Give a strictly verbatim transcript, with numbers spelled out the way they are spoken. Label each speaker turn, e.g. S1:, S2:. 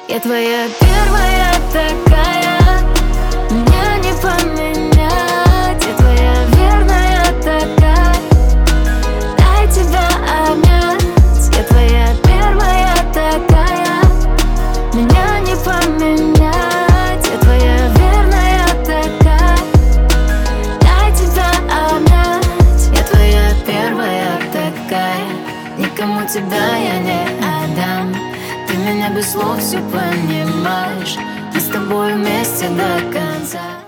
S1: Я твоя первая такая, меня не поменять. Я твоя верная такая, дай тебя обнять. Я твоя первая такая, меня не поменять. Я твоя верная такая, дай тебя обнять. Я твоя первая такая, никому тебя я не отдам. Ты меня без слов все понимаешь, мы с тобой вместе до конца.